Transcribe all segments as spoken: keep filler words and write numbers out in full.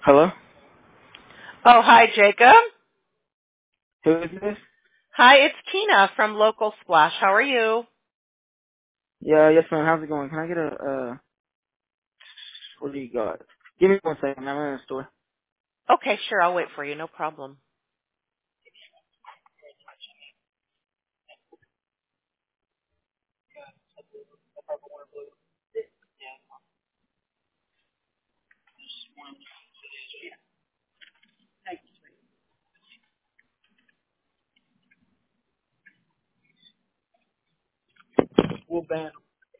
Hello? Oh, hi, Jacob. Who is this? Hi, it's Tina from Local Splash. How are you? Yeah, yes ma'am. How's it going? Can I get a, uh, what do you got? Give me one second. I'm in the store. Okay, sure. I'll wait for you. No problem. Well, bam.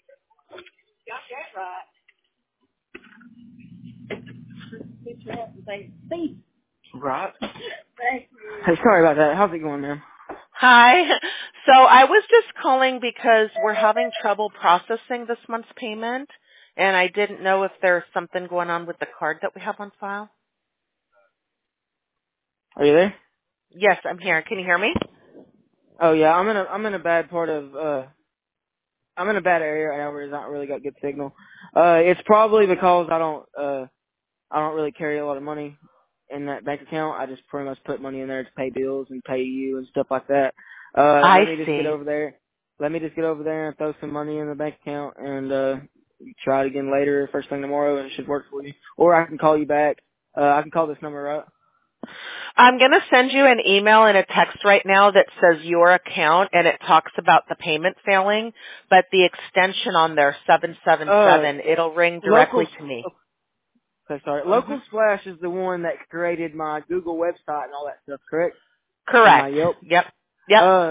Right. Hey, sorry about that. How's it going, ma'am? Hi. So I was just calling because we're having trouble processing this month's payment, and I didn't know if there's something going on with the card that we have on file. Are you there? Yes, I'm here. Can you hear me? Oh yeah, I'm in a, I'm in a bad part of, uh, I'm in a bad area right now where it's not really got good signal. Uh, it's probably because I don't, uh, I don't really carry a lot of money in that bank account. I just pretty much put money in there to pay bills and pay you and stuff like that. Uh, I let me just get see. over there. Let me just get over there and throw some money in the bank account and, uh, try it again later, first thing tomorrow, and it should work for you. Or I can call you back. Uh, I can call this number, right? I'm going to send you an email and a text right now that says your account, and it talks about the payment failing, but the extension on there, seven seven Uh, seven, it'll ring local, directly to me. okay, sorry. hmm Local Splash is the one that created my Google website and all that stuff, correct? And my Correct. Yelp. Yep. Yep. Uh,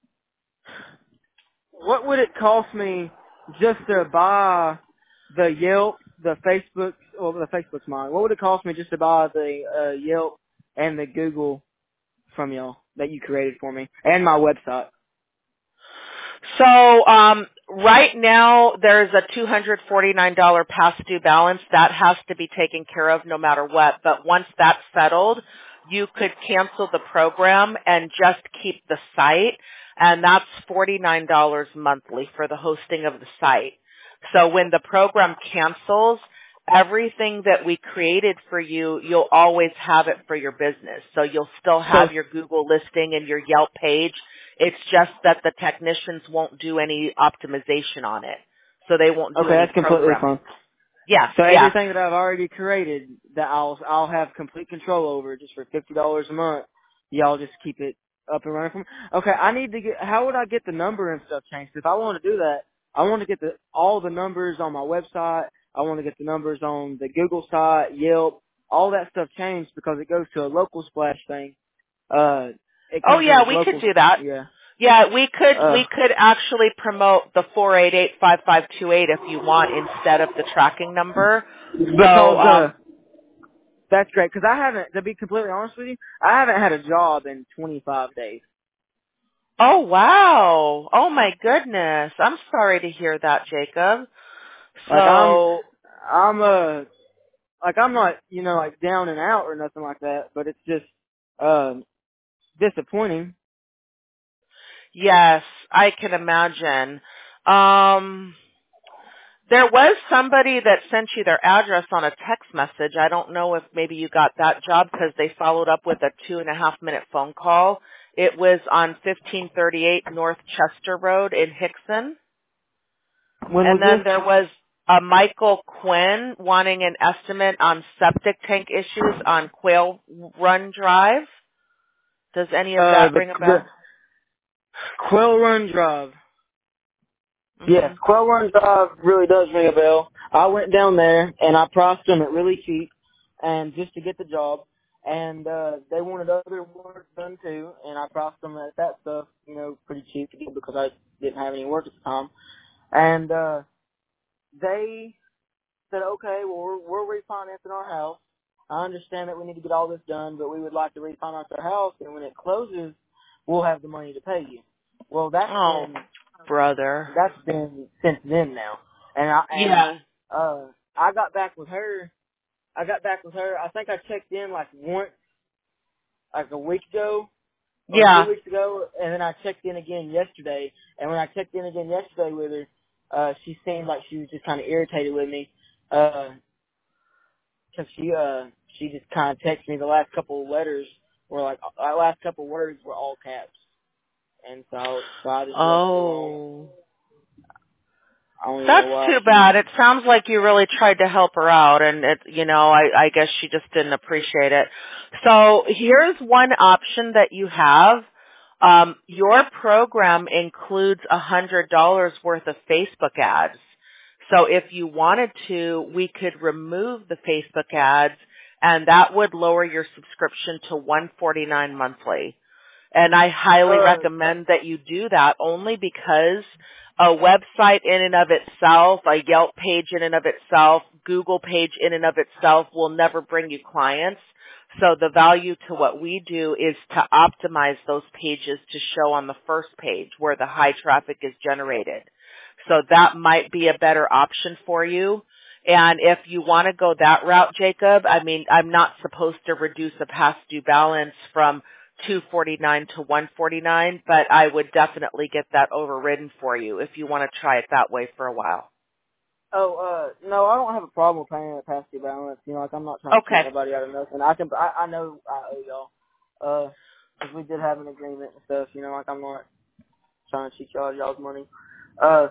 what would it cost me just to buy the Yelp, the Facebook, well, the Facebook's mine. What would it cost me just to buy the uh, Yelp and the Google from y'all that you created for me and my website? So um, right now there's a two hundred forty-nine dollars past due balance that has to be taken care of no matter what. But once that's settled, you could cancel the program and just keep the site, and that's forty-nine dollars monthly for the hosting of the site. So when the program cancels, everything that we created for you, you'll always have it for your business. So you'll still So, have your Google listing and your Yelp page. It's just that the technicians won't do any optimization on it. So they won't do okay, any that's completely programming. fine. Yeah, So yeah. everything that I've already created that I'll I'll have complete control over just for fifty dollars a month. Y'all just keep it up and running for me. Okay, I need to get. How would I get the number and stuff changed? If I want to do that, I want to get the all the numbers on my website. I want to get the numbers on the Google site, Yelp, all that stuff changed because it goes to a local splash thing. Uh, it Oh comes in yeah, as we could local. do that. Yeah. Yeah, we could Uh, we could actually promote the four eight eight five five two eight if you want instead of the tracking number. So because uh, um that's great. Because I haven't, to be completely honest with you, I haven't had a job in twenty-five days. oh wow. Oh my goodness. I'm sorry to hear that, Jacob. Like I'm, So I'm uh, like I'm not, you know, like down and out or nothing like that. But it's just, um, disappointing. yes, I can imagine. Um There was somebody that sent you their address on a text message. I don't know if maybe you got that job because they followed up with a two and a half minute phone call. It was on fifteen thirty-eight North Chester Road in Hickson. When was And then there this? was a Michael Quinn wanting an estimate on septic tank issues on Quail Run Drive. Does any of Uh, that the ring a the bell? Quail Run Drive. Yes, hmm Quail Run Drive really does ring a bell. I went down there and I priced them at really cheap, and just to get the job. And uh, they wanted other work done too, and I priced them at that stuff, you know, pretty cheap because I didn't have any work at the time. And uh, they said, okay, well, we're, we're refinancing our house. I understand that we need to get all this done, but we would like to refinance our house, and when it closes, we'll have the money to pay you. Well, that's Oh, been brother. that's been since then now, and I and Yeah. uh I got back with her. I got back with her. I think I checked in like once, like a week ago or two Yeah. weeks ago, and then I checked in again yesterday. And when I checked in again yesterday with her, uh, she seemed like she was just kind of irritated with me, uh, cause she uh she just kind of texted me the last couple of letters were like, the last couple of words were all caps. And so, so I just left it alone. Oh. I don't even That's know why too she, bad. It sounds like you really tried to help her out, and it, you know, I, I guess she just didn't appreciate it. So here's one option that you have. Um, your program includes a hundred dollars worth of Facebook ads. So if you wanted to, we could remove the Facebook ads, and that would lower your subscription to one forty-nine monthly. And I highly uh, recommend that you do that only because a website in and of itself, a Yelp page in and of itself, Google page in and of itself will never bring you clients. So the value to what we do is to optimize those pages to show on the first page where the high traffic is generated. So that might be a better option for you. And if you want to go that route, Jacob, I mean, I'm not supposed to reduce a past due balance from two forty-nine to one forty-nine, but I would definitely get that overridden for you if you want to try it that way for a while. oh, uh, no, I don't have a problem with paying a past due balance. You know, like I'm not trying to cheat Okay. nobody out of nothing. I can, I, I know I owe y'all. Uh, cause we did have an agreement and stuff, you know, like I'm not trying to cheat y'all out of y'all's money. Uh,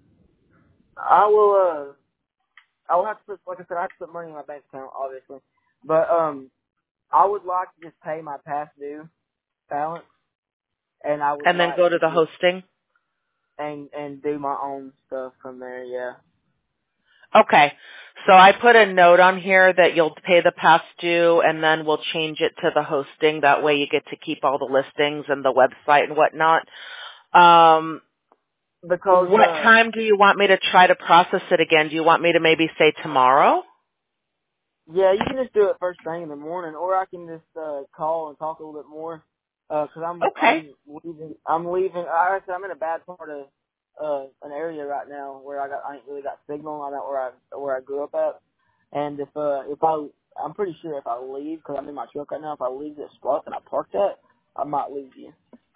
I will, uh, I will have to put, like I said, I have to put money in my bank account, obviously. But, um, I would like to just pay my past due balance, and I would And then like go to to the just, hosting? and, and do my own stuff from there, yeah. Okay. So I put a note on here that you'll pay the past due and then we'll change it to the hosting. That way you get to keep all the listings and the website and whatnot. Um, Because, what uh, time do you want me to try to process it again? Do you want me to maybe say tomorrow? yeah, you can just do it first thing in the morning, or I can just, uh, call and talk a little bit more. Uh, cause I'm, Okay. I'm leaving, I'm leaving, like I said, I'm in a bad part of, uh, an area right now where I got, I ain't really got signal. I'm not where I, where I grew up at. And if, uh, if I, I'm pretty sure if I leave, cause I'm in my truck right now, if I leave this spot that I parked at, I might lose you.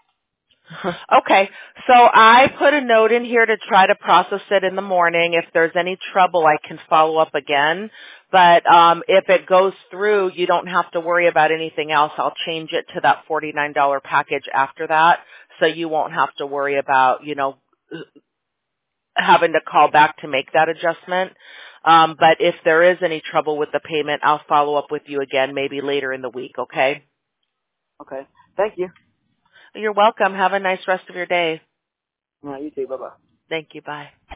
Okay, so I put a note in here to try to process it in the morning. If there's any trouble, I can follow up again. But um, if it goes through, you don't have to worry about anything else. I'll change it to that forty-nine dollars package after that, so you won't have to worry about, you know, having to call back to make that adjustment. Um, but if there is any trouble with the payment, I'll follow up with you again maybe later in the week, okay? Okay. Thank you. You're welcome. Have a nice rest of your day. All right, you too. Bye bye. Thank you. Bye.